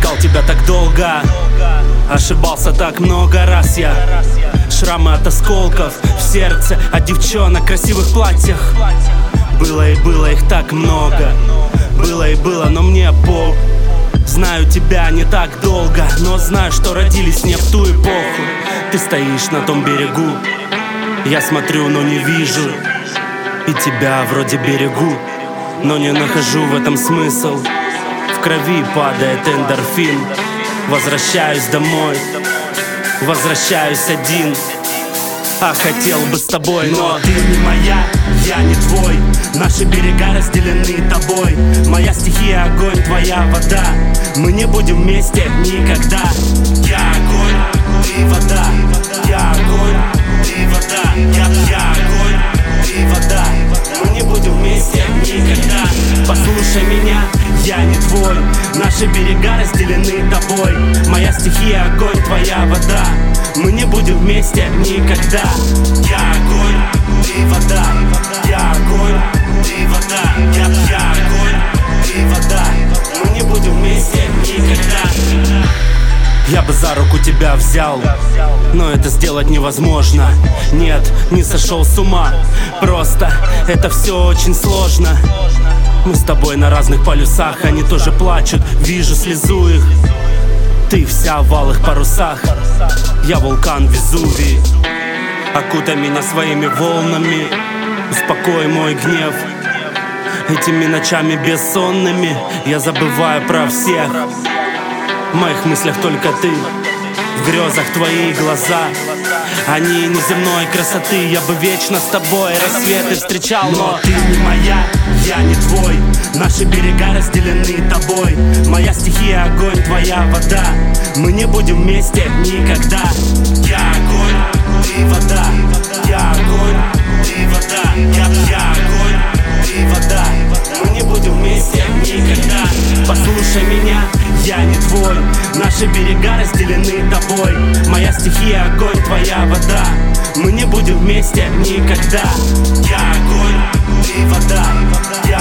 Искал тебя так долго, ошибался так много раз я. Шрамы от осколков в сердце, от девчонок в красивых платьях. Было и было их так много, было и было, но мне пох. Знаю тебя не так долго, но знаю, что родились не в ту эпоху. Ты стоишь на том берегу, я смотрю, но не вижу. И тебя вроде берегу, но не нахожу в этом смысл. В крови падает эндорфин. Возвращаюсь домой, возвращаюсь один. А хотел бы с тобой, но ты не моя, я не твой. Наши берега разделены тобой. Моя стихия огонь, твоя вода. Мы не будем вместе никогда. Я огонь, ты вода. Я огонь, ты вода. Я огонь, ты вода. Мы не будем вместе никогда. Послушай меня, я не твой. Наши берега разделены тобой. Моя стихия огонь, твоя вода. Мы не будем вместе никогда. Я огонь, ты вода. Я огонь, ты вода. Я огонь, ты вода. Мы не будем вместе никогда. Я бы за руку тебя взял, но это сделать невозможно. Нет, не сошел с ума, просто это все очень сложно. Мы с тобой на разных полюсах, они тоже плачут, вижу слезу их. Ты вся в алых парусах, я вулкан Везувий. Окутай меня своими волнами, успокой мой гнев. Этими ночами бессонными я забываю про всех. В моих мыслях только ты, в грезах твои глаза. Они неземной красоты, я бы вечно с тобой рассветы встречал. Но ты не моя, я не твой. Наши берега разделены тобой. Моя стихия огонь, твоя вода. Мы не будем вместе никогда. Я огонь, ты вода. Я огонь, ты вода. Я огонь, ты вода. Мы не будем вместе никогда. Послушай меня, я не твой. Наши берега разделены тобой. Моя стихия огонь, твоя вода. Мы не будем вместе никогда. Я огонь, ты вода.